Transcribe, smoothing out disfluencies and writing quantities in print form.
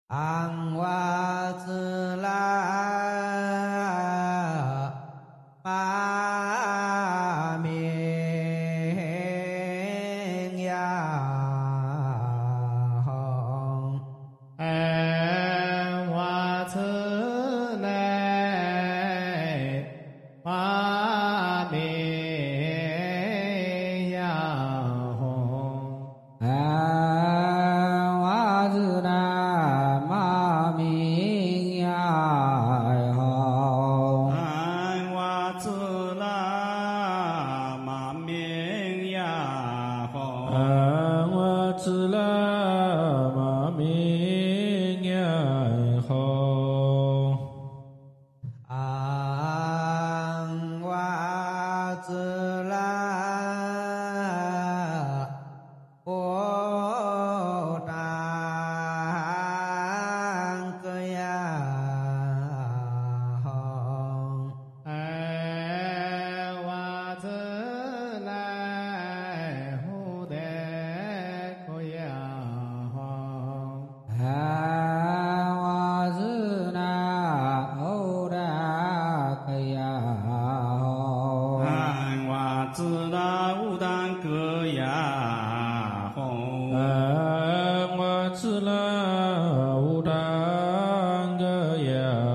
昂哇兹拉玛明呀吽， 安瓦兹来玛明呀吽， 安哇兹拉玛明呀吽， 安瓦兹拉玛明呀吽， 安瓦兹拉玛明呀吽， 昂哇兹拉波当格呀吽， 安瓦兹来呼德可呀吽。 安哇兹那欧达克呀吽， 安瓦兹拉乌当格呀吽， 安瓦兹拉乌当格呀